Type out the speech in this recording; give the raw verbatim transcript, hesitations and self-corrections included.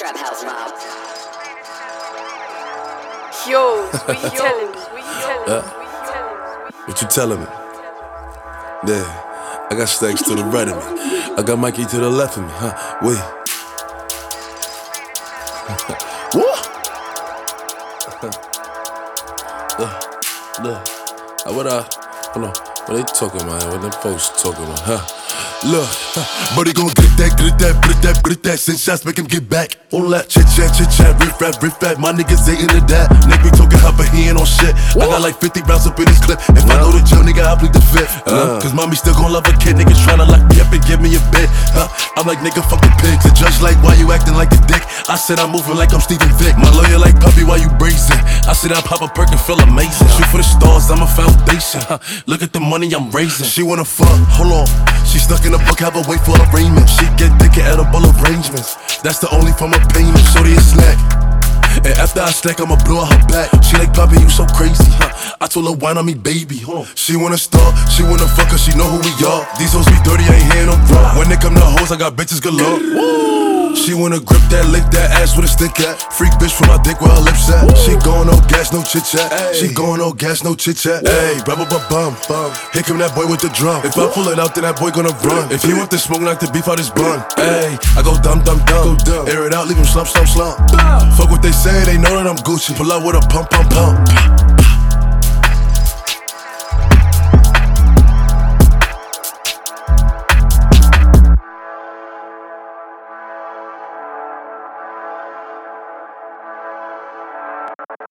Trap House Mob. Yo, what you telling me? What you telling me? Uh, What you telling me? What you telling me? Yeah, I got Stacks to the right of me. I got Mikey to the left of me, huh? Wait. What? Look, look. Uh, what uh, hold on. What they talking about? What them folks talking about, huh? Look, but he gon' get that, get that, get that, get that. Send shots, make him get back. All that chit chat, chit chat, riff rap, riff rap. My niggas ain't into that. Nigga be talking hot, but he ain't on shit. I got like fifty rounds up in this clip. If I know the jail, nigga, I plead the fifth. Uh, Cause mommy still gon' love a kid. Niggas tryna lock me up and give me a bit. Huh? I'm like, nigga, fuck the pigs. The judge like, why you acting like a dick? I said I'm moving like I'm Stephen Vick. My lawyer like, puppy, why you brazen? I said I pop a perk and feel amazing. Shoot for the stars, I'm a foundation. Huh? Look at the money I'm raising. She wanna fuck, hold on. She stuck in the book, have her wait for arraignment. She get thick at edible arrangements. That's the only form of payment. Shorty a snack. And after I stack, I'ma blow her back. She like, Poppy, you so crazy, huh? I told her, wine on me, baby. She wanna start, she wanna fuck her, she know who we are. These hoes be dirty, I ain't hearing them raw. When they come to hoes, I got bitches galore. She wanna grip that, lick that ass with a stick at. Freak bitch from my dick where her lips at. She going no gas, no chit chat. She going no gas, no chit chat. Ayy, rubber bum bum. Here come that boy with the drum. If I pull it out, then that boy gonna run. If he want the smoke, knock the beef out his bun. Ayy, I go dumb, dumb, dumb. Air it out, leave him slump, slump, slump. Fuck what they say, they know that I'm Gucci. Pull out with a pump, pump, pump.